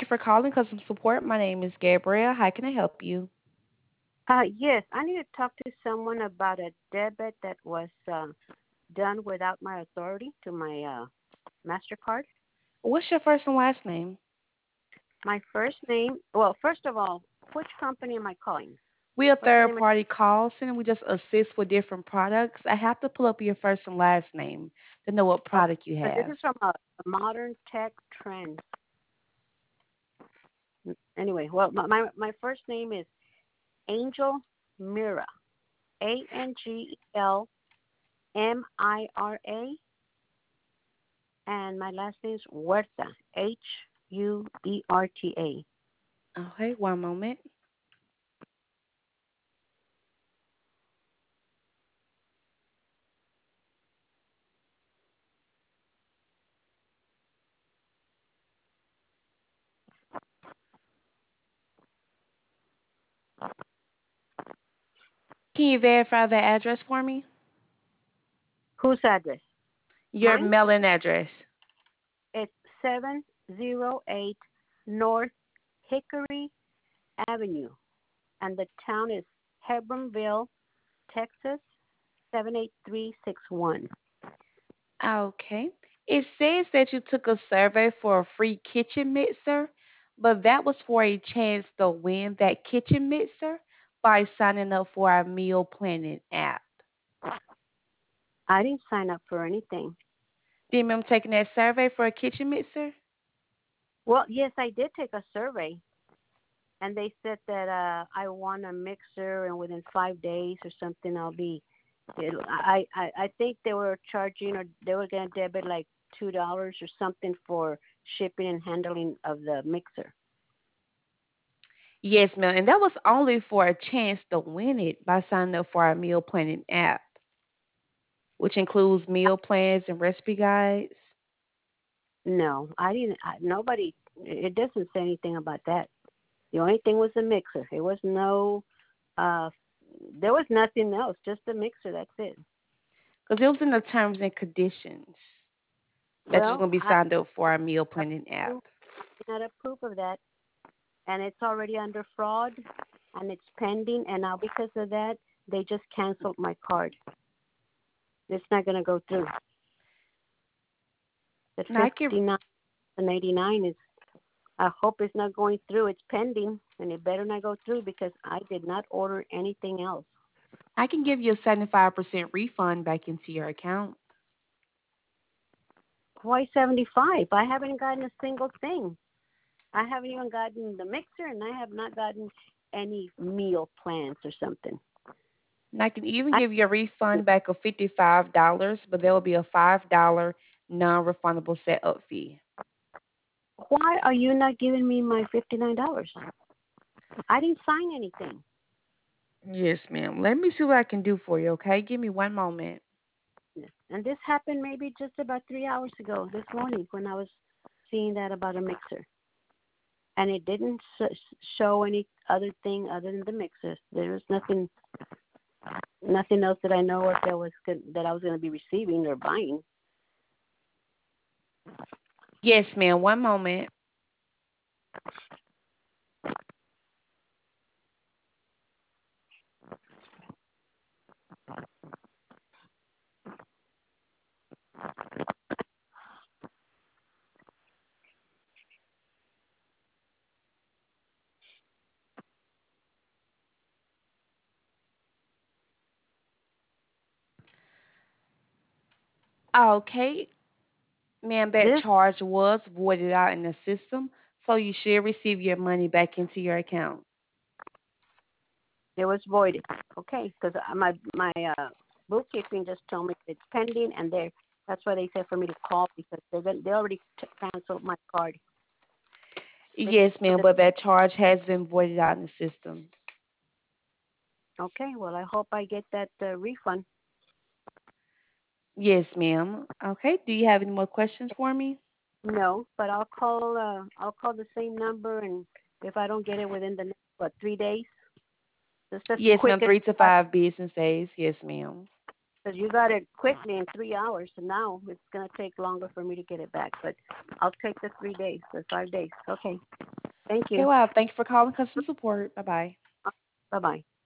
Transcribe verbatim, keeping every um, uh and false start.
for calling Customer Support. My name is Gabrielle. How can I help you? Uh, yes, I need to talk to someone about a debit that was uh, done without my authority to my uh, MasterCard. What's your first and last name? My first name, well, first of all, which company am I calling? We a What's the third name of party call center. We just assist with different products. I have to pull up your first and last name to know what Okay, product you so this have. is from a, a Modern Tech Trends. Anyway, well, my, my, my first name is Angel Mira, A N G E L M I R A, and my last name is Huerta, H U E R T A. Okay, one moment. Can you verify the address for me? Whose address? Your Mine? mailing address. It's seven oh eight North Hickory Avenue, and the town is Hebronville, Texas, seven eight three six one. Okay. It says that you took a survey for a free kitchen mixer, but that was for a chance to win that kitchen mixer by signing up for our meal planning app. I didn't sign up for anything. Do you remember taking that survey for a kitchen mixer? Well, yes, I did take a survey, and they said that uh, I won a mixer, and within five days or something, I'll be. It, I, I I think they were charging, or they were gonna debit like two dollars or something for shipping and handling of the mixer. Yes, ma'am. And that was only for a chance to win it by signing up for our meal planning app, which includes meal plans and recipe guides. No, I didn't. I, nobody. It doesn't say anything about that. The only thing was the mixer. It was no. Uh, there was nothing else. Just the mixer. That's it. Because it was in the terms and conditions that you was Well, going to be I signed up for our meal I planning app. not approve of that, and it's already under fraud, and it's pending. And now because of that, they just canceled my card. It's not going to go through. The Now, I can fifty nine and eighty nine is. I hope it's not going through. It's pending, and it better not go through because I did not order anything else. I can give you a seventy-five percent refund back into your account. Why seventy five? I haven't gotten a single thing. I haven't even gotten the mixer, and I have not gotten any meal plans or something. And I can even I, give you a refund back of fifty-five dollars, but there will be a five dollars non-refundable setup fee. why are you not giving me my fifty nine dollars? I didn't sign anything. Yes, ma'am. Let me see what I can do for you, okay? Give me one moment. And this happened maybe just about three hours ago this morning when I was seeing that about a mixer. And it didn't show any other thing other than the mixer. There was nothing, nothing else that I know if there was that I was going to be receiving or buying. Yes, ma'am. One moment. Okay, ma'am, that This charge was voided out in the system, so you should receive your money back into your account. it was voided. Okay, because my my uh, bookkeeping just told me it's pending, and they that's why they said for me to call because they they already t- canceled my card. They Yes, ma'am, canceled but that charge has been voided out in the system. it. Okay, well I hope I get that uh, refund. Yes, ma'am. Okay, do you have any more questions for me? No, but I'll call uh, I'll call the same number, and if I don't get it within the next what three days, just as Yes, quick ma'am, as three to five business days. Yes, ma'am. because you got it quickly in three hours, and now it's gonna take longer for me to get it back. But I'll take the three days, the five days. Okay. Thank Okay, you. well, thank you for calling customer support. Bye bye. Bye bye.